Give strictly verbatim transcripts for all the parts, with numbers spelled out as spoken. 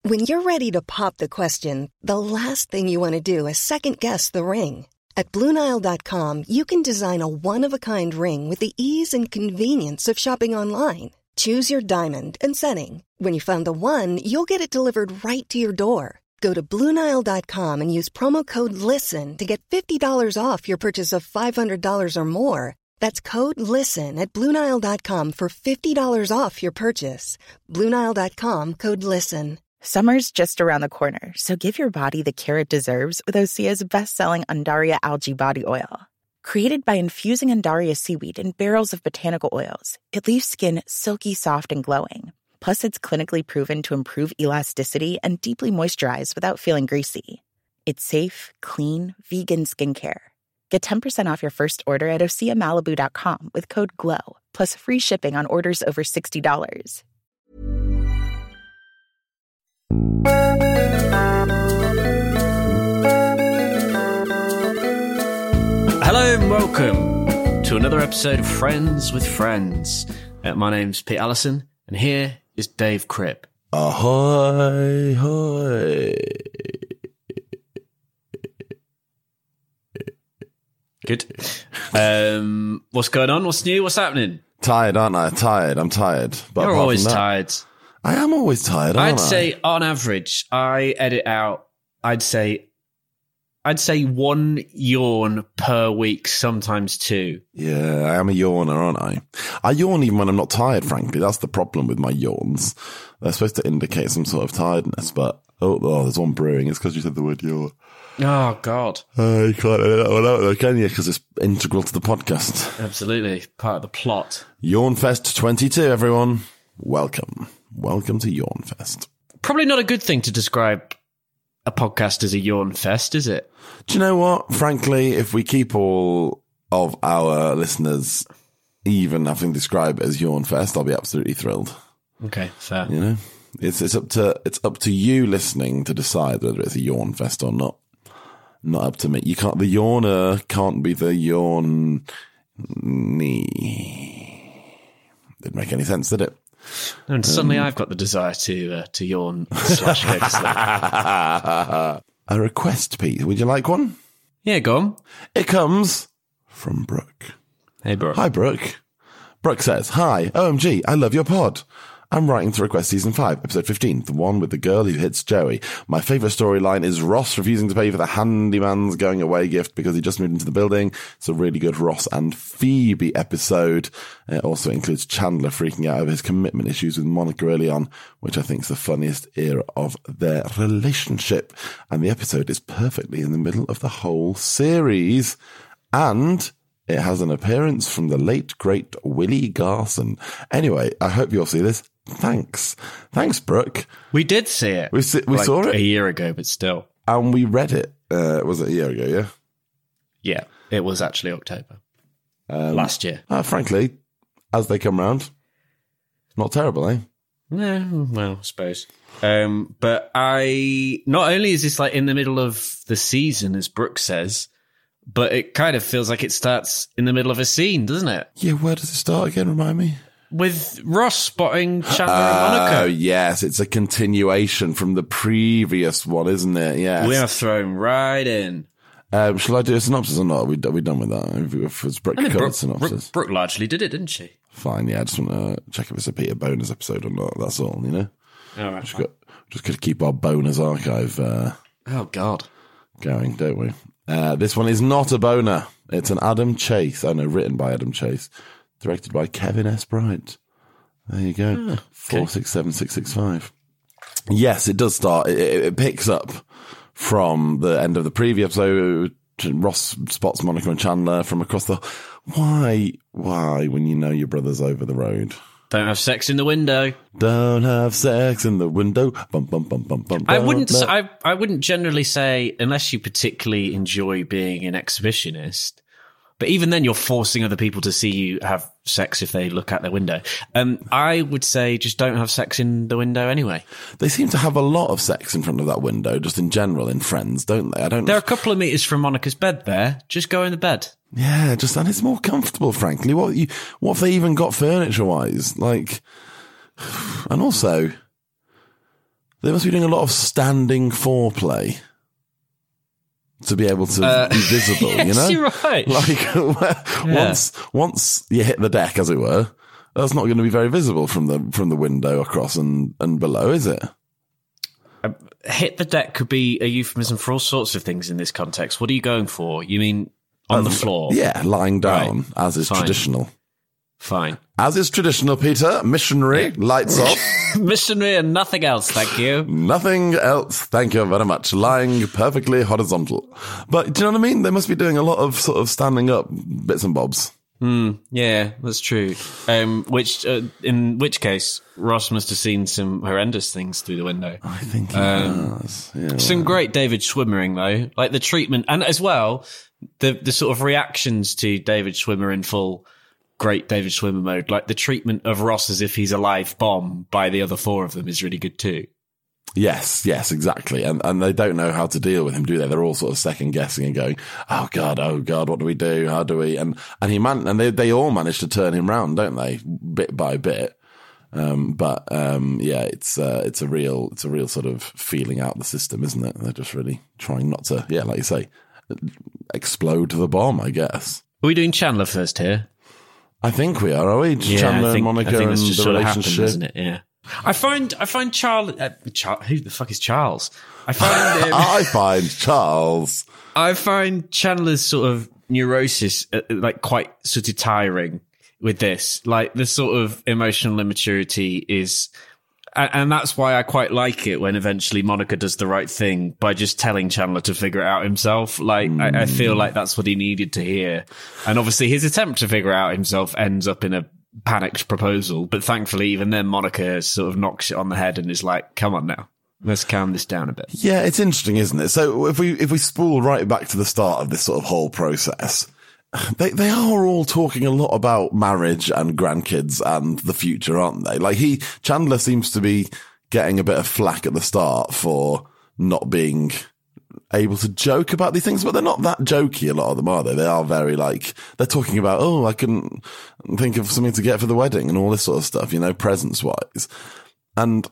When you're ready to pop the question, the last thing you want to do is second-guess the ring. At Blue Nile dot com, you can design a one-of-a-kind ring with the ease and convenience of shopping online. Choose your diamond and setting. When you find the one, you'll get it delivered right to your door. Go to Blue Nile dot com and use promo code LISTEN to get fifty dollars off your purchase of five hundred dollars or more. That's code LISTEN at Blue Nile dot com for fifty dollars off your purchase. Blue Nile dot com, code LISTEN. Summer's just around the corner, so give your body the care it deserves with Osea's best-selling Undaria Algae Body Oil. Created by infusing Undaria seaweed in barrels of botanical oils, it leaves skin silky, soft, and glowing. Plus, it's clinically proven to improve elasticity and deeply moisturize without feeling greasy. It's safe, clean, vegan skincare. Get ten percent off your first order at Osea Malibu dot com with code GLOW, plus free shipping on orders over sixty dollars. Hello and welcome to another episode of Friends with Friends. Uh, my name's Pete Allison, and here is Dave Cripp. Ahoy, hoy. Good. Um, what's going on? What's new? What's happening? Tired, aren't I? Tired. I'm tired. But You're apart always from that, tired. I am always tired, aren't I'd I? say, on average, I edit out, I'd say, I'd say one yawn per week, sometimes two. Yeah, I am a yawner, aren't I? I yawn even when I'm not tired, frankly. That's the problem with my yawns. They're supposed to indicate some sort of tiredness, but, oh, oh there's one brewing. It's because you said the word yawn. Oh, God. Uh, you can't edit that one out, though, can you? Because it's integral to the podcast. Absolutely. Part of the plot. Yawnfest twenty-two, everyone. Welcome. Welcome to Yawnfest. Probably not a good thing to describe a podcast as a yawn fest, is it? Do you know what? Frankly, if we keep all of our listeners even having described it as Yawnfest, I'll be absolutely thrilled. Okay, fair. You know, it's it's up to it's up to you listening to decide whether it's a yawn fest or not. Not up to me. You can't. The yawner can't be the yawn. Didn't make any sense, did it? And suddenly um, I've got the desire to uh, to yawn slash go to sleep. A request, Pete. Would you like one? Yeah, go on. It comes from Brooke. Hey, Brooke. Hi, Brooke. Brooke says, "Hi, O M G, I love your pod. I'm writing to request season five, episode fifteen, the one with the girl who hits Joey. My favourite storyline is Ross refusing to pay for the handyman's going away gift because he just moved into the building. It's a really good Ross and Phoebe episode. It also includes Chandler freaking out over his commitment issues with Monica early on, which I think is the funniest era of their relationship. And the episode is perfectly in the middle of the whole series. And it has an appearance from the late, great Willie Garson. Anyway, I hope you'll see this. Thanks. Thanks, Brooke. We did see it. We, see, we like saw it. A year ago, but still. And we read it. Uh, was it a year ago, yeah? Yeah, it was actually October. Um, Last year. Uh, frankly, as they come round, not terrible, eh? No, well, I suppose. Um, but I... Not only is this like in the middle of the season, as Brooke says, but it kind of feels like it starts in the middle of a scene, doesn't it? Yeah, where does it start again? Remind me. With Ross spotting Chandler uh, and Monica. Oh, yes. It's a continuation from the previous one, isn't it? Yes. We are thrown right in. Um, shall I do a synopsis or not? Are we, are we done with that? If it's Brooke I mean, covered Brooke, synopsis. Brooke, Brooke largely did it, didn't she? Fine, yeah. I just want to check if it's a Peter bonus episode or not. That's all, you know? All right. Just got, just got to keep our bonus archive uh, Oh, God. going, don't we? Uh, this one is not a boner. It's an Adam Chase. Oh, no, written by Adam Chase. Directed by Kevin S. Bright. There you go. Oh, okay. four six seven six six five. Yes, it does start. It, it, it picks up from the end of the previous episode. Ross spots Monica and Chandler from across the... Why? Why, when you know your brother's over the road? Don't have sex in the window. Don't have sex in the window. Bum, bum, bum, bum, bum, I wouldn't. bum. I I wouldn't generally say unless you particularly enjoy being an exhibitionist. But even then, you're forcing other people to see you have sex if they look out their window. Um, I would say just don't have sex in the window anyway. They seem to have a lot of sex in front of that window, just in general, in Friends, don't they? I don't. There are a couple of meters from Monica's bed there. Just go in the bed. Yeah, just and it's more comfortable, frankly. What you? What have they even got furniture-wise? Like, and also, They must be doing a lot of standing foreplay to be able to uh, be visible, yes, you know? You're right. Like, yeah. once once you hit the deck, as it were, that's not going to be very visible from the from the window across and, and below, is it? Uh, hit the deck could be a euphemism for all sorts of things in this context. What are you going for? You mean on um, the floor? Yeah, lying down, right. as is Fine. traditional. Fine. As is traditional, Peter. Missionary, lights off. Missionary and nothing else, thank you. Nothing else, thank you very much. Lying perfectly horizontal. But do you know what I mean? They must be doing a lot of sort of standing up bits and bobs. Mm, yeah, that's true. Um, which, uh, in which case, Ross must have seen some horrendous things through the window. I think he um, has. Yeah. Some great David Schwimmering, though. Like the treatment, and as well, the the sort of reactions to David Schwimmer in full great David Schwimmer mode. Like the treatment of Ross as if he's a live bomb by the other four of them is really good too. Yes, yes, exactly. And and they don't know how to deal with him, do they? They're all sort of second guessing and going, oh God, oh God, what do we do? How do we? And and he man and they they all manage to turn him round, don't they? Bit by bit. Um, but um, yeah, it's uh, it's a real it's a real sort of feeling out the system, isn't it? They're just really trying not to, yeah, like you say, explode the bomb, I guess. Are we doing Chandler first here? I think we are, are we? Yeah, Chandler I think, and Monica I think that's and just the sort relationship, of happened, isn't it? Yeah. I find I find Charles. Uh, Char- who the fuck is Charles? I find um, I find Charles. I find Chandler's sort of neurosis uh, like quite sort of tiring with this. Like the sort of emotional immaturity is. And that's why I quite like it when eventually Monica does the right thing by just telling Chandler to figure it out himself. Like, mm. I, I feel like that's what he needed to hear. And obviously his attempt to figure it out himself ends up in a panicked proposal. But thankfully, even then, Monica sort of knocks it on the head and is like, come on now. Let's calm this down a bit. Yeah, it's interesting, isn't it? So if we if we spool right back to the start of this sort of whole process, They they are all talking a lot about marriage and grandkids and the future, aren't they? Like he, Chandler seems to be getting a bit of flack at the start for not being able to joke about these things, but they're not that jokey, a lot of them, are they? They are very like, they're talking about, oh, I can think of something to get for the wedding and all this sort of stuff, you know, presents wise. And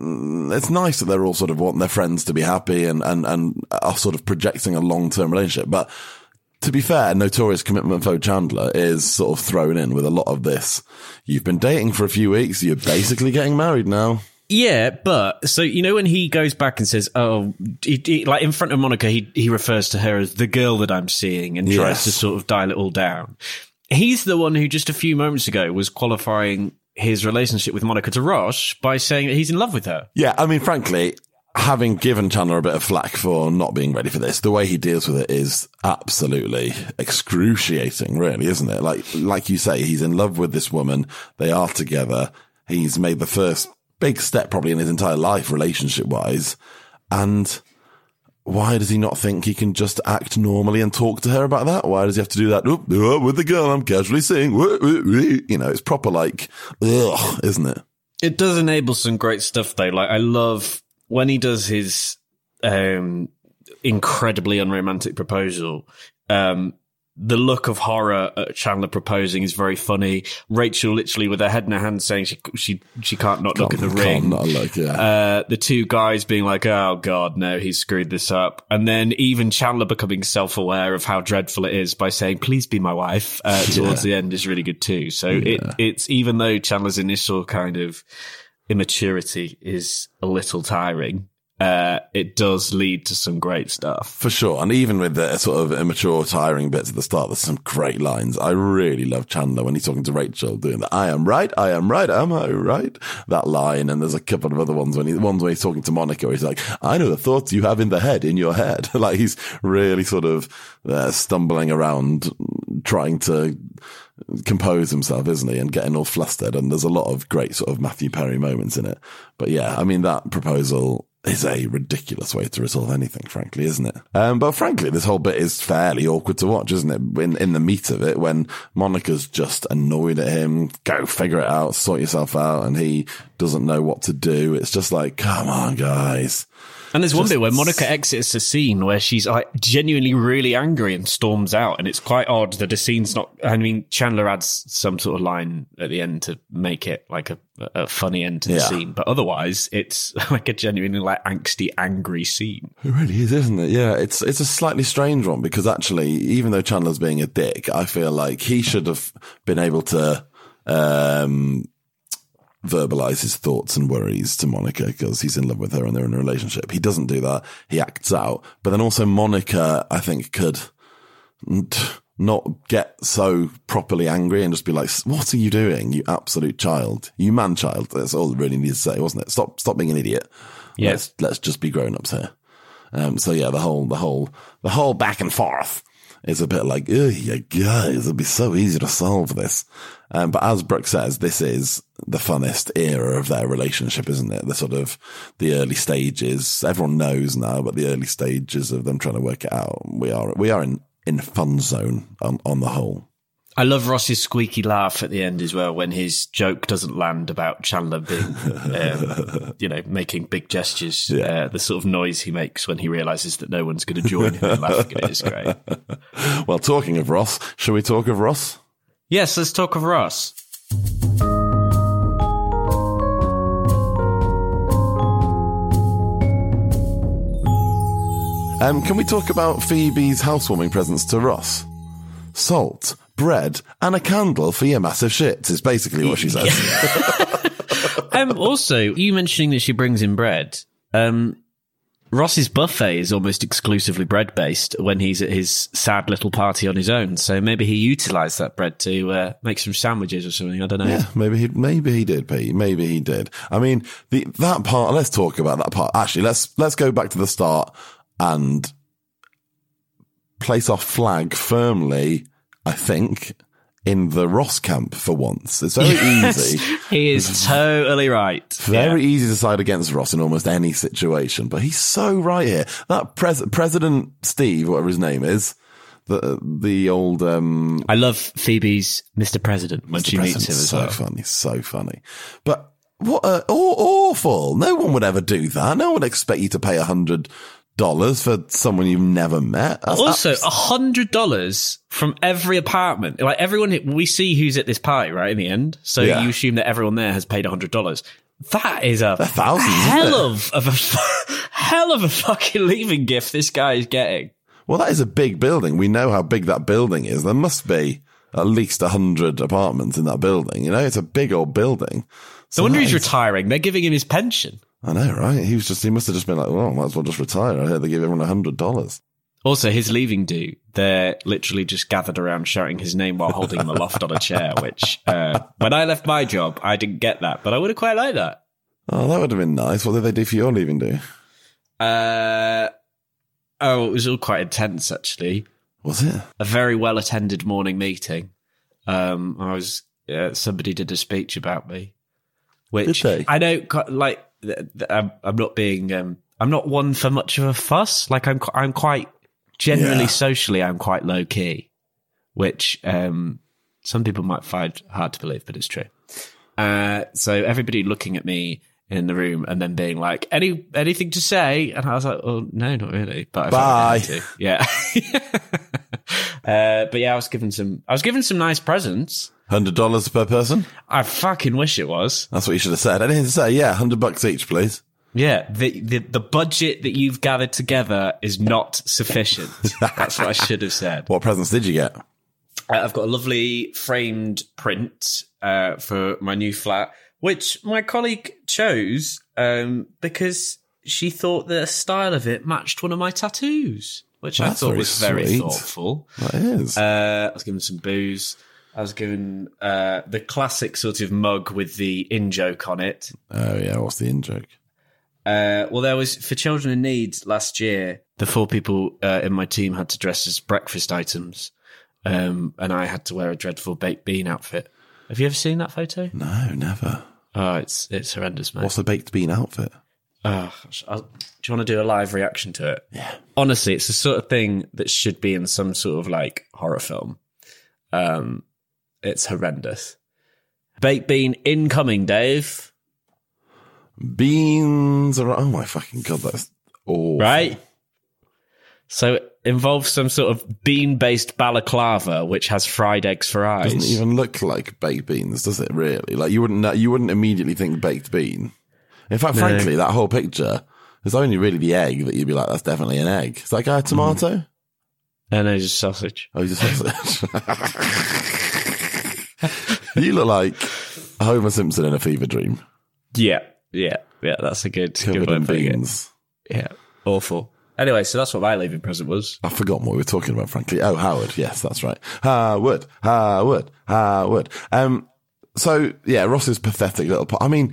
it's nice that they're all sort of wanting their friends to be happy and, and, and are sort of projecting a long-term relationship. But to be fair, notorious commitment phobe Chandler is sort of thrown in with a lot of this. You've been dating for a few weeks. You're basically getting married now. Yeah, but so, you know, when he goes back and says, oh, he, he, like in front of Monica, he, he refers to her as the girl that I'm seeing and tries Yes. to sort of dial it all down. He's the one who just a few moments ago was qualifying his relationship with Monica to Ross by saying that he's in love with her. Yeah, I mean, frankly, having given Chandler a bit of flack for not being ready for this, the way he deals with it is absolutely excruciating, really, isn't it? Like, like you say, he's in love with this woman. They are together. He's made the first big step probably in his entire life, relationship wise. And why does he not think he can just act normally and talk to her about that? Why does he have to do that? Oop, oh, with the girl I'm casually seeing, you know, it's proper like, ugh, isn't it? It does enable some great stuff though. Like I love when he does his um, incredibly unromantic proposal, um, the look of horror at Chandler proposing is very funny. Rachel literally with her head in her hand saying she she she can't not Can't, look at the can't ring. not look, yeah. Uh, the two guys being like, oh God, no, he's screwed this up. And then even Chandler becoming self-aware of how dreadful it is by saying, please be my wife, uh, towards yeah. the end is really good too. So yeah. it it's, even though Chandler's initial kind of immaturity is a little tiring, Uh, it does lead to some great stuff. For sure. And even with the sort of immature, tiring bits at the start, there's some great lines. I really love Chandler when he's talking to Rachel doing that. I am right. I am right. Am I right? That line. And there's a couple of other ones when he, ones when he's talking to Monica where he's like, I know the thoughts you have in the head, in your head. Like he's really sort of uh, stumbling around trying to compose himself, isn't he? And getting all flustered. And there's a lot of great sort of Matthew Perry moments in it. But yeah, I mean, that proposal is a ridiculous way to resolve anything, frankly, isn't it? Um, but frankly, this whole bit is fairly awkward to watch, isn't it? In, in the meat of it, when Monica's just annoyed at him, go figure it out, sort yourself out, and he doesn't know what to do. It's just like, come on, guys. And there's one Just- bit where Monica exits a scene where she's like genuinely really angry and storms out. And it's quite odd that the scene's not, I mean, Chandler adds some sort of line at the end to make it like a a funny end to the Yeah. scene. But otherwise, it's like a genuinely like angsty, angry scene. It really is, isn't it? Yeah, it's it's a slightly strange one because actually, even though Chandler's being a dick, I feel like he should have been able to um, verbalize his thoughts and worries to Monica because he's in love with her and they're in a relationship. He doesn't do that. He acts out. But then also Monica, I think, could not get so properly angry and just be like, what are you doing, you absolute child? You man-child. That's all it really needs to say, wasn't it? Stop stop being an idiot. Yeah. Let's, let's just be grown-ups here. Um, so yeah, the whole, the whole, the whole back and forth is a bit like, oh, you guys, it'd be so easy to solve this. Um, but as Brooke says, this is the funnest era of their relationship, isn't it? The sort of, the early stages. Everyone knows now, but the early stages of them trying to work it out. We are, we are in, in fun zone on, on the whole. I love Ross's squeaky laugh at the end as well when his joke doesn't land about Chandler being, um, you know, making big gestures. Yeah. Uh, the sort of noise he makes when he realizes that no one's going to join him in laughing at it is great. Well, talking of Ross, shall we talk of Ross? Yes, let's talk of Ross. Um, can we talk about Phoebe's housewarming presents to Ross? Salt, bread, and a candle for your massive shits is basically what she says. um, also, you mentioning that she brings in bread. Um, Ross's buffet is almost exclusively bread-based when he's at his sad little party on his own. So maybe he utilised that bread to uh, make some sandwiches or something. I don't know. Yeah, maybe he, maybe he did, Pete. Maybe he did. I mean, the, that part, let's talk about that part. Actually, let's, let's go back to the start and place our flag firmly, I think, in the Ross camp for once. It's very Yes, easy. He is totally right. Very Yeah. easy to side against Ross in almost any situation, but he's so right here. That pres- President Steve, whatever his name is, the the old um, I love Phoebe's Mister President when Mister she meets him President's as so well. funny, so funny. But what a, aw- awful! No one would ever do that. No one would expect you to pay a hundred dollars for someone you've never met. That's Also, abs- a hundred dollars from every apartment. Like everyone, we see who's at this party, right? In the end, so Yeah. you assume that everyone there has paid a hundred dollars. That is a, They're thousands, isn't hell it? of of a hell of a fucking leaving gift this guy is getting. well, that is a big building. We know how big that building is. There must be at least a hundred apartments in that building. You know, it's a big old building. So No wonder that he's is- retiring. They're giving him his pension. I know, right? He was just, he must have just been like, well, I might as well just retire. I heard they give everyone a hundred dollars. Also, his leaving do, they're literally just gathered around shouting his name while holding him aloft on a chair, which, uh, when I left my job, I didn't get that, but I would have quite liked that. Oh, that would have been nice. What did they do for your leaving do? Uh, oh, it was all quite intense, actually. Was it? A very well-attended morning meeting. Um, I was, uh, somebody did a speech about me, which Did they? I don't, co- like, th- th- I'm, I'm not being, um, I'm not one for much of a fuss. Like, I'm, qu- I'm quite, generally Yeah. socially, I'm quite low key, which, um, some people might find hard to believe, but it's true. Uh, so everybody looking at me in the room and then being like, any, anything to say? And I was like, oh, no, not really. But I felt like I had to. Yeah. uh, but yeah, I was given some, I was given some nice presents. Hundred dollars per person? I fucking wish it was. That's what you should have said. Anything to say? Yeah, hundred bucks each, please. Yeah, the, the the budget that you've gathered together is not sufficient. That's what I should have said. What presents did you get? Uh, I've got a lovely framed print uh, for my new flat, which my colleague chose um, because she thought the style of it matched one of my tattoos, which That's I thought very was very sweet. thoughtful. That is. Uh, I was given some booze. I was given uh, the classic sort of mug with the in-joke on it. oh yeah, what's the in joke? Uh, well, there was, for Children in Need last year, the four people uh, in my team had to dress as breakfast items, um, and I had to wear a dreadful baked bean outfit. Have you ever seen that photo? No, never. Oh, it's it's horrendous, mate. What's the baked bean outfit? Oh, gosh. I'll, do you want to do a live reaction to it? Yeah. Honestly, it's the sort of thing that should be in some sort of like horror film. Um, it's horrendous. Baked bean incoming, Dave. Beans are, oh my fucking God, that's awful. Right? So it involves some sort of bean-based balaclava, which has fried eggs for eyes. Doesn't even look like baked beans, does it? Really? Like you wouldn't, you wouldn't immediately think baked bean. In fact, no. frankly, that whole picture, there's only really the egg that you'd be like, that's definitely an egg. Is that guy a tomato? Mm. No, no, he's a sausage. Oh, he's a sausage. You look like Homer Simpson in a fever dream. Yeah, yeah, yeah. That's a good, Covered good one in for you. beans. Yeah, awful. Anyway, so that's what my leaving present was. I've forgotten what we were talking about, frankly. Oh, Howard. Yes, that's right. Howard, Howard, Howard. Um, so, yeah, Ross's pathetic little part. I mean,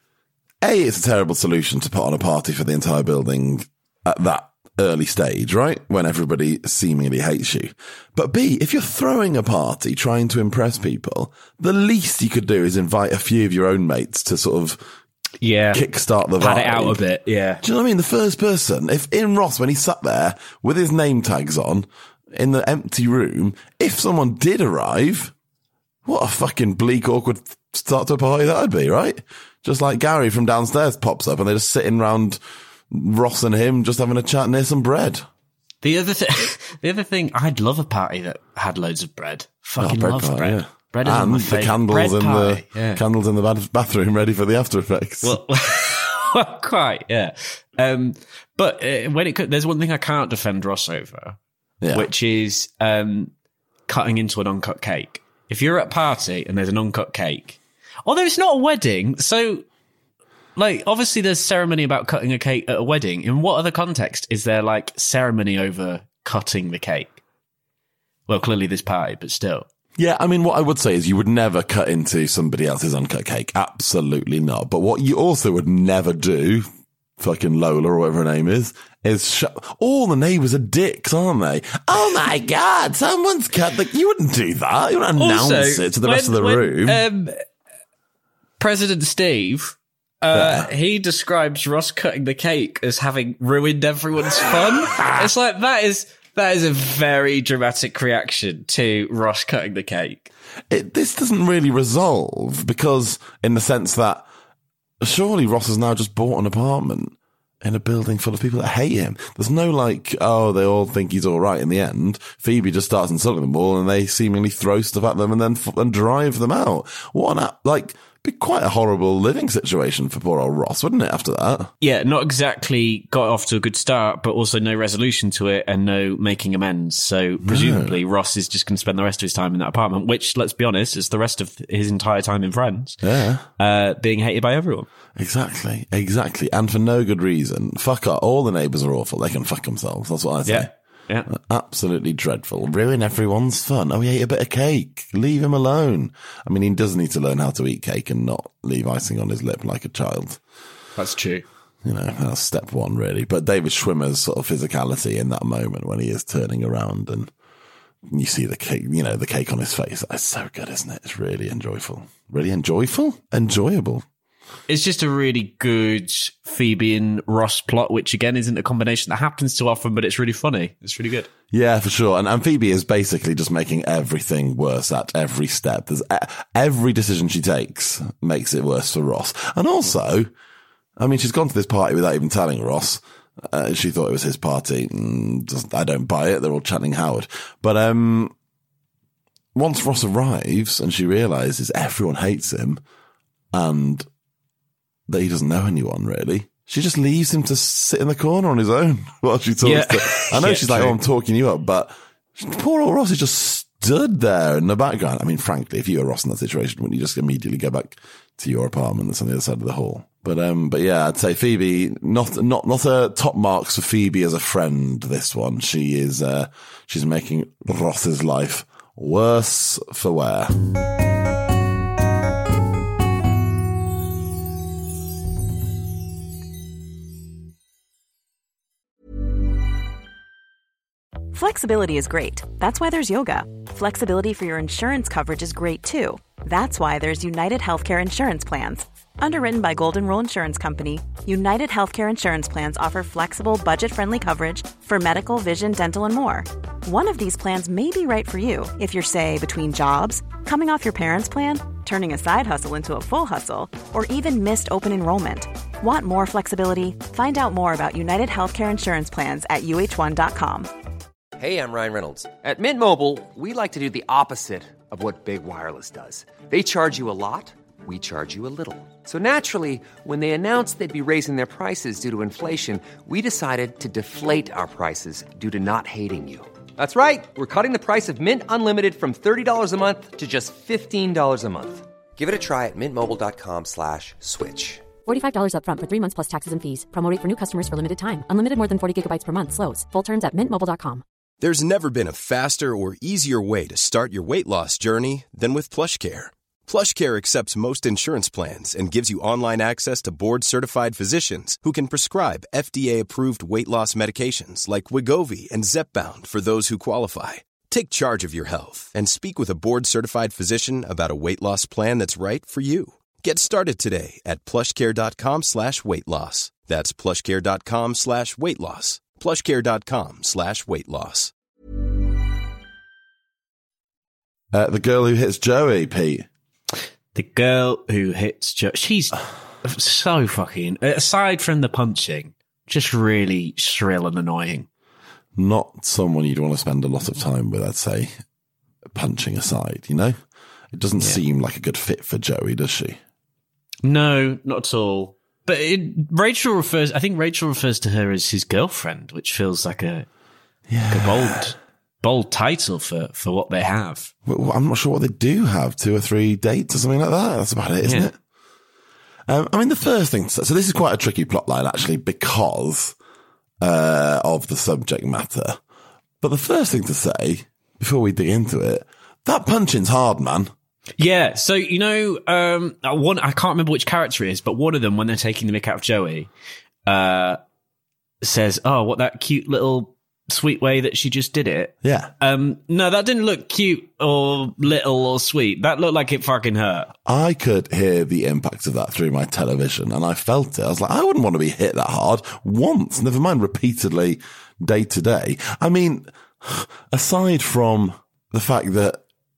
A, it's a terrible solution to put on a party for the entire building at that early stage, right? When everybody seemingly hates you. But B, if you're throwing a party trying to impress people, the least you could do is invite a few of your own mates to sort of yeah, kickstart the vibe. Pad it out a bit, yeah. Do you know what I mean? The first person, if in Ross, when he sat there with his name tags on in the empty room, if someone did arrive, what a fucking bleak, awkward start to a party that would be, right? Just like Gary from downstairs pops up and they're just sitting round Ross and him just having a chat near some bread. The other thing, the other thing, I'd love a party that had loads of bread. Fucking oh, bread love party, bread. Yeah. Bread is and my the favourite. candles bread in party, the yeah. candles in the bath- bathroom ready for the after effects. Well, well quite, yeah. Um, but uh, when it there's one thing I can't defend Ross over, yeah. which is um, cutting into an uncut cake. If you're at a party and there's an uncut cake, although it's not a wedding, so like obviously there's ceremony about cutting a cake at a wedding. In what other context is there like ceremony over cutting the cake? Well, clearly this party, but still. Yeah, I mean, what I would say is you would never cut into somebody else's uncut cake. Absolutely not. But what you also would never do, fucking Lola or whatever her name is, is sh- all the neighbours are dicks, aren't they? Oh my God, someone's cut the... You wouldn't do that. You wouldn't announce also, it to the when, rest of the when, room. Um, President Steve... Uh, yeah. He describes Ross cutting the cake as having ruined everyone's fun. It's like, that is... That is a very dramatic reaction to Ross cutting the cake. It, this doesn't really resolve because in the sense that surely Ross has now just bought an apartment in a building full of people that hate him. There's no like, oh, they all think he's all right in the end. Phoebe just starts insulting them all and they seemingly throw stuff at them and then f- and drive them out. What an, like, be quite a horrible living situation for poor old Ross, wouldn't it, after that? Yeah, not exactly got off to a good start, but also no resolution to it and no making amends. So presumably no. Ross is just going to spend the rest of his time in that apartment, which, let's be honest, is the rest of his entire time in Friends. Yeah. Uh, being hated by everyone. Exactly, exactly. And for no good reason. Fuck up. All the neighbours are awful. They can fuck themselves. That's what I say. Yeah. Yeah. Absolutely dreadful. Ruin everyone's fun. Oh, he ate a bit of cake. Leave him alone. I mean, he does need to learn how to eat cake and not leave icing on his lip like a child. That's true. You know, that's step one, really. But David Schwimmer's sort of physicality in that moment when he is turning around and you see the cake, you know, the cake on his face. That's so good, isn't it? It's really enjoyable. Really enjoyable? Enjoyable. It's just a really good Phoebe and Ross plot, which again isn't a combination that happens too often, but it's really funny. It's really good. Yeah, for sure. And, and Phoebe is basically just making everything worse at every step. There's every decision she takes makes it worse for Ross. And also, I mean, she's gone to this party without even telling Ross. Uh, she thought it was his party. Mm, just, I don't buy it. They're all chanting Howard. But um, once Ross arrives and she realizes everyone hates him and that he doesn't know anyone, really, she just leaves him to sit in the corner on his own while she talks yeah. to... I know yeah, she's like, true. oh, I'm talking you up, but poor old Ross is just stood there in the background. I mean, frankly, if you were Ross in that situation, wouldn't you just immediately go back to your apartment that's on the other side of the hall? But um, but yeah, I'd say Phoebe, not not not a top marks for Phoebe as a friend, this one. She is, uh, she's making Ross's life worse for wear. Flexibility is great. That's why there's yoga. Flexibility for your insurance coverage is great too. That's why there's United Healthcare Insurance Plans. Underwritten by Golden Rule Insurance Company, United Healthcare Insurance Plans offer flexible, budget-friendly coverage for medical, vision, dental, and more. One of these plans may be right for you if you're, say, between jobs, coming off your parents' plan, turning a side hustle into a full hustle, or even missed open enrollment. Want more flexibility? Find out more about United Healthcare Insurance Plans at U H one dot com. Hey, I'm Ryan Reynolds. At Mint Mobile, we like to do the opposite of what Big Wireless does. They charge you a lot, we charge you a little. So naturally, when they announced they'd be raising their prices due to inflation, we decided to deflate our prices due to not hating you. That's right. We're cutting the price of Mint Unlimited from thirty dollars a month to just fifteen dollars a month. Give it a try at mintmobile.com slash switch. forty-five dollars up front for three months plus taxes and fees. Promo rate for new customers for limited time. Unlimited more than forty gigabytes per month. Slows full terms at mint mobile dot com. There's never been a faster or easier way to start your weight loss journey than with PlushCare. PlushCare accepts most insurance plans and gives you online access to board-certified physicians who can prescribe F D A-approved weight loss medications like Wegovy and Zepbound for those who qualify. Take charge of your health and speak with a board-certified physician about a weight loss plan that's right for you. Get started today at plushcare.com slash weight loss. That's plushcare.com slash weight loss. plushcare.com slash weight loss. Uh, the girl who hits Joey, Pete. The girl who hits Joey. She's so fucking... Aside from the punching, just really shrill and annoying. Not someone you'd want to spend a lot of time with, I'd say. Punching aside, you know? It doesn't yeah. seem like a good fit for Joey, does she? No, not at all. But it, Rachel refers, I think Rachel refers to her as his girlfriend, which feels like a, yeah. like a bold, bold title for, for what they have. Well, I'm not sure what they do have, two or three dates or something like that. That's about it, isn't yeah. it? Um, I mean, the first thing, so this is quite a tricky plot line, actually, because uh, of the subject matter. But the first thing to say, before we dig into it, that punching's hard, man. Yeah, so, you know, um, one, I can't remember which character it is, but one of them, when they're taking the mick out of Joey, uh, says, oh, what that cute little sweet way that she just did it. Yeah. Um, no, that didn't look cute or little or sweet. That looked like it fucking hurt. I could hear the impact of that through my television, and I felt it. I was like, I wouldn't want to be hit that hard once, never mind repeatedly, day to day. I mean, aside from the fact that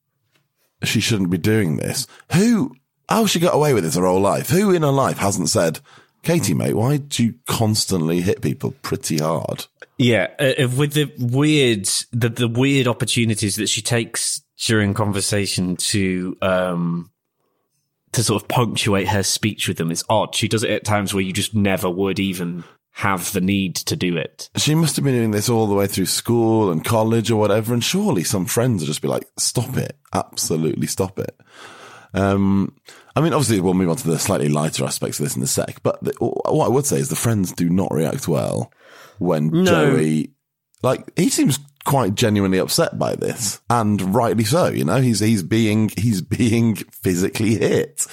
she shouldn't be doing this, who, how she got away with this her whole life? Who in her life hasn't said, Katie, mate, why do you constantly hit people pretty hard? Yeah, uh, with the weird, the, the weird opportunities that she takes during conversation to, um, to sort of punctuate her speech with them, it's odd. She does it at times where you just never would even have the need to do it. She must have been doing this all the way through school and college or whatever, and surely some friends would just be like, stop it, absolutely stop it. Um, I mean, obviously we'll move on to the slightly lighter aspects of this in a sec, but the, what I would say is the friends do not react well when no. Joey, like, he seems quite genuinely upset by this, and rightly so, you know, he's, he's being, he's being physically hit.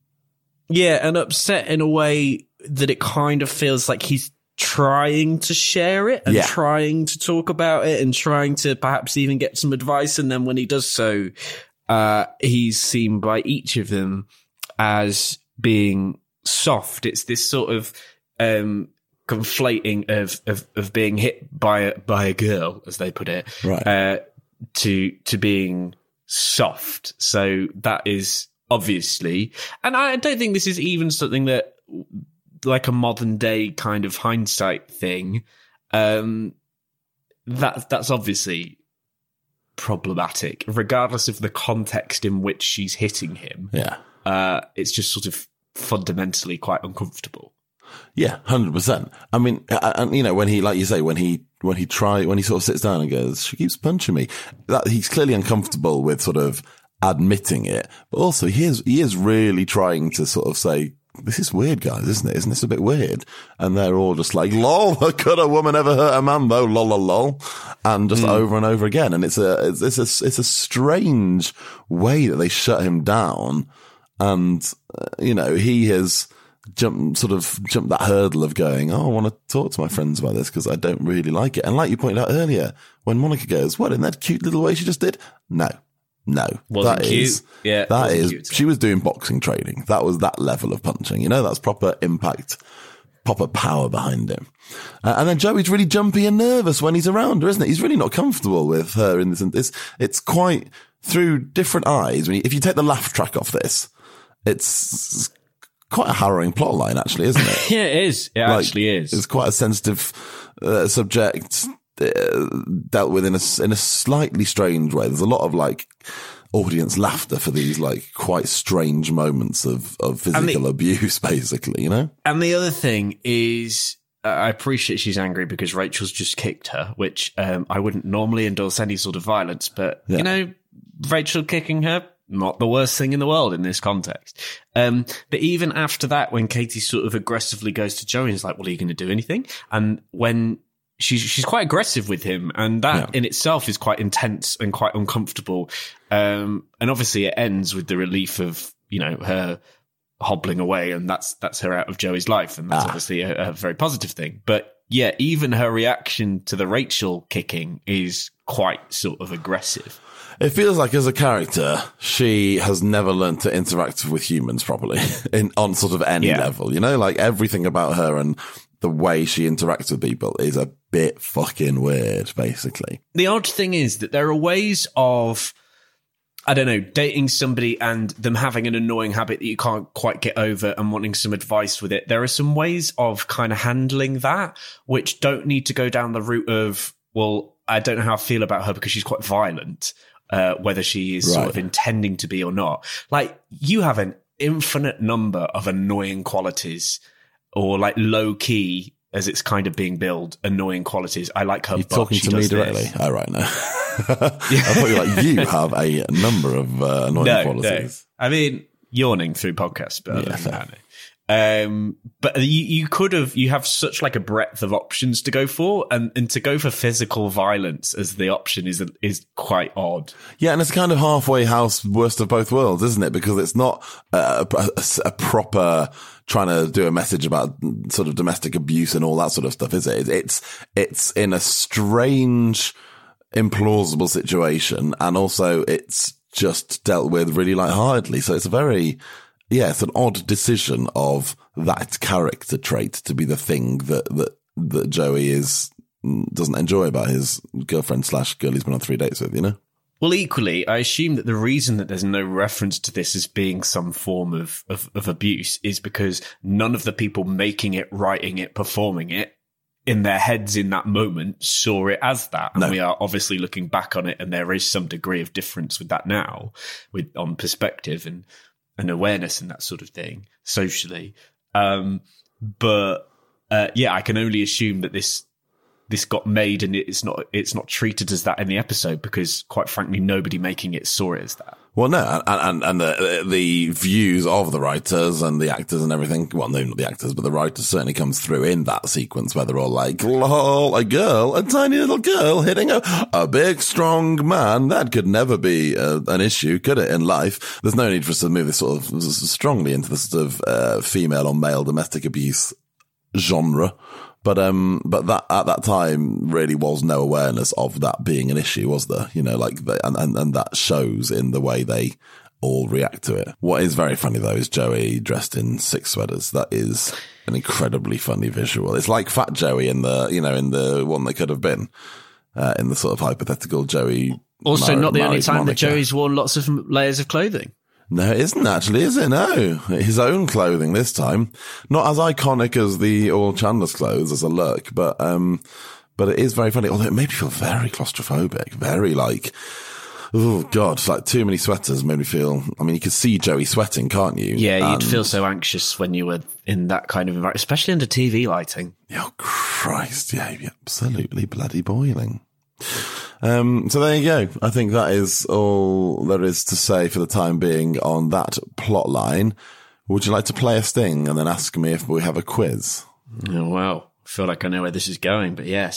Yeah, and upset in a way that it kind of feels like he's trying to share it and yeah. trying to talk about it and trying to perhaps even get some advice. And then when he does so, uh, he's seen by each of them as being soft. It's this sort of, um, conflating of, of, of being hit by a, by a girl, as they put it, right. uh, to, to being soft. So that is obviously, and I don't think this is even something that, like a modern day kind of hindsight thing, um, that that's obviously problematic, regardless of the context in which she's hitting him. Yeah, uh, it's just sort of fundamentally quite uncomfortable. Yeah, hundred percent. I mean, and you know, when he, like you say, when he when he try when he sort of sits down and goes, "She keeps punching me," that he's clearly uncomfortable with sort of admitting it, but also he is he is really trying to sort of say, this is weird, guys, isn't it? Isn't this a bit weird? And they're all just like, lol, could a woman ever hurt a man though? Lol, lol, lol. And just mm. over and over again. And it's a, it's, it's a, it's a strange way that they shut him down. And, uh, you know, he has jumped, sort of jumped that hurdle of going, oh, I want to talk to my friends about this because I don't really like it. And like you pointed out earlier, when Monica goes, what, in that cute little way she just did? No. No, wasn't that cute. is, yeah, that is, cute. She was doing boxing training. That was that level of punching. You know, that's proper impact, proper power behind him. Uh, and then Joey's really jumpy and nervous when he's around her, isn't it? He's really not comfortable with her in this. It's, it's quite through different eyes. When you, if you take the laugh track off this, it's quite a harrowing plot line, actually, isn't it? Yeah, it is. It like, actually is. It's quite a sensitive uh, subject uh, dealt with in a, in a slightly strange way. There's a lot of like audience laughter for these like quite strange moments of, of physical the, abuse, basically, you know? And the other thing is, uh, I appreciate she's angry because Rachel's just kicked her, which um, I wouldn't normally endorse any sort of violence, but, yeah. you know, Rachel kicking her, not the worst thing in the world in this context. Um, but even after that, when Katie sort of aggressively goes to Joey and is like, well, are you going to do anything? And when she's she's quite aggressive with him, and that yeah. in itself is quite intense and quite uncomfortable. Um, and obviously it ends with the relief of, you know, her hobbling away, and that's that's her out of Joey's life. And that's ah. obviously a, a very positive thing. But yeah, even her reaction to the Rachel kicking is quite sort of aggressive. It feels like as a character, she has never learned to interact with humans properly in on sort of any yeah. level, you know, like everything about her and the way she interacts with people is a bit fucking weird, basically. The odd thing is that there are ways of, I don't know, dating somebody and them having an annoying habit that you can't quite get over and wanting some advice with it. There are some ways of kind of handling that, which don't need to go down the route of, well, I don't know how I feel about her because she's quite violent. Uh, whether she is right. sort of intending to be or not. Like, you have an infinite number of annoying qualities, or like low key, as it's kind of being billed, annoying qualities. I like her. You're talking to me directly. Oh, right, no. I thought you were like, you have a number of uh, annoying no, qualities. No. I mean, yawning through podcasts, but other yeah, than that, no. Um, but you, you could have, you have such like a breadth of options to go for, and, and to go for physical violence as the option is, is quite odd. Yeah. And it's kind of halfway house, worst of both worlds, isn't it? Because it's not a, a, a proper trying to do a message about sort of domestic abuse and all that sort of stuff, is it? It's, it's in a strange, implausible situation. And also it's just dealt with really lightheartedly. So it's a very, yeah, it's an odd decision of that character trait to be the thing that, that, that Joey is, doesn't enjoy about his girlfriend slash girl he's been on three dates with, you know? Well, equally, I assume that the reason that there's no reference to this as being some form of, of, of abuse is because none of the people making it, writing it, performing it, in their heads in that moment saw it as that. And no. we are obviously looking back on it, and there is some degree of difference with that now, with on perspective and, and awareness and that sort of thing socially. Um, but, uh, yeah, I can only assume that this, this got made and it's not, it's not treated as that in the episode because quite frankly, nobody making it saw it as that. Well, no, and, and, and the, the views of the writers and the actors and everything, well, no, not the actors, but the writers certainly comes through in that sequence where they're all like, lol, a girl, a tiny little girl hitting a, a big, strong man. That could never be uh, an issue, could it, in life? There's no need for us to move this sort of strongly into the sort of uh, female or male domestic abuse genre. But, um, but that, at that time really was no awareness of that being an issue, was there? You know, like, the, and, and, and that shows in the way they all react to it. What is very funny though is Joey dressed in six sweaters. That is an incredibly funny visual. It's like Fat Joey in the, you know, in the one that could have been, uh, in the sort of hypothetical Joey. Also Mar- not the only time Monica. that Joey's worn lots of layers of clothing. No, it isn't actually, is it? No. His own clothing this time. Not as iconic as the all Chandler's clothes as a look, but, um, but it is very funny. Although it made me feel very claustrophobic, very like, oh God, it's like too many sweaters made me feel, I mean, you could see Joey sweating, can't you? Yeah, you'd and, feel so anxious when you were in that kind of environment, especially under T V lighting. Oh Christ, yeah, absolutely bloody boiling. Um, so there you go. I think that is all there is to say for the time being on that plot line. Would you like to play a sting and then ask me if we have a quiz? Oh, wow. I feel like I know where this is going, but yes.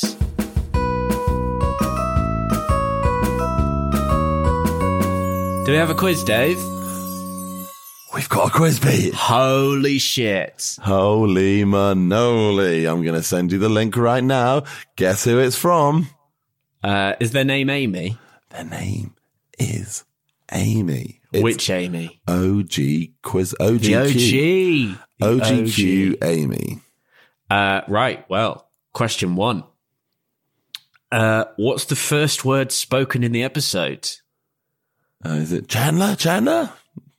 Do we have a quiz, Dave? We've got a quiz, Pete. Holy shit. Holy manoli. I'm going to send you the link right now. Guess who it's from? Uh, is their name Amy? Their name is Amy. It's Which Amy? O G quiz. O G Q. The O G. The O G Q O G. Amy. Uh, right. Well, question one. Uh, what's the first word spoken in the episode? Uh, is it Chandler? Chandler?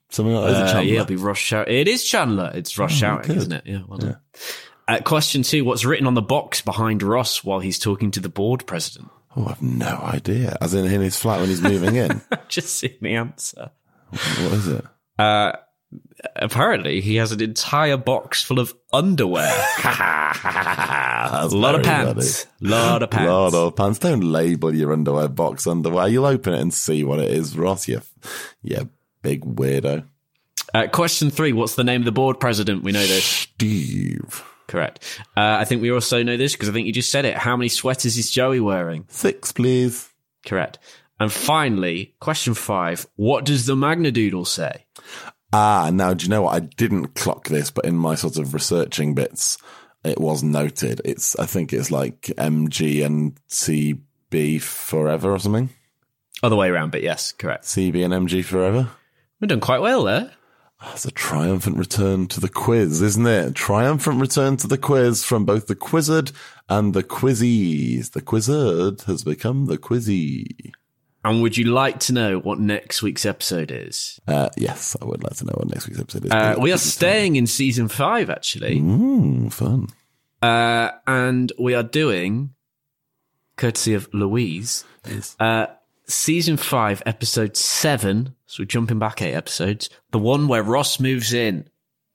Something like that. Is it Uh, Chandler? yeah, it'll be Ross shouting. It is Chandler. It's Ross Oh, shouting, good. isn't it? Yeah, well done. Uh, question two. What's written on the box behind Ross while he's talking to the board president? Oh, I've no idea. As in in his flat when he's moving in. Just seen the answer. What is it? Uh, apparently, he has an entire box full of underwear. That's a lot of very pants. lot of pants. Lot of pants. Don't label your underwear box underwear. You'll open it and see what it is, Ross. You, you big weirdo. Uh, question three. What's the name of the board president? We know this. Steve. Correct. Uh, I think we also know this because I think you just said it. How many sweaters is Joey wearing? Six, please. Correct. And finally, question five. What does the Magnadoodle say? Ah, now, do you know what? I didn't clock this, but in my sort of researching bits, it was noted. It's, I think it's like M G and C B forever or something. Other way around, but yes, correct. C B and M G forever. We've done quite well there. It's a triumphant return to the quiz, isn't it? Triumphant return to the quiz from both the quizzard and the quizzies. The quizzard has become the quizzy. And would you like to know what next week's episode is? Uh, yes, I would like to know what next week's episode is. Uh, we are staying in season five, actually. Mm, fun. Uh, and we are doing, courtesy of Louise, Yes. uh, season five, episode seven. So we're jumping back eight episodes. The one where Ross moves in.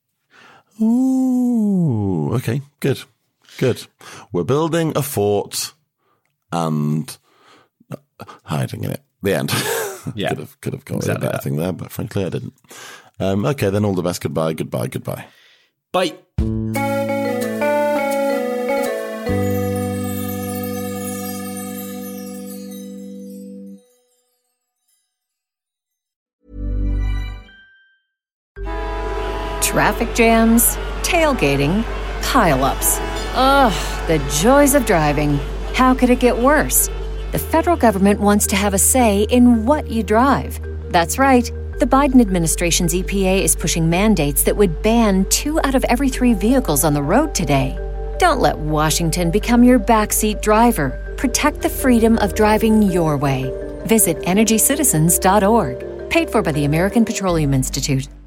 Ooh, okay, good, good. We're building a fort and hiding in it. The end. Yeah. could have could have gone Exactly with a better that. thing there, but frankly, I didn't. Um, okay, then all the best. Goodbye, goodbye, goodbye. Bye. Traffic jams, tailgating, pile-ups. Ugh, the joys of driving. How could it get worse? The federal government wants to have a say in what you drive. That's right. The Biden administration's E P A is pushing mandates that would ban two out of every three vehicles on the road today. Don't let Washington become your backseat driver. Protect the freedom of driving your way. Visit energy citizens dot org. Paid for by the American Petroleum Institute.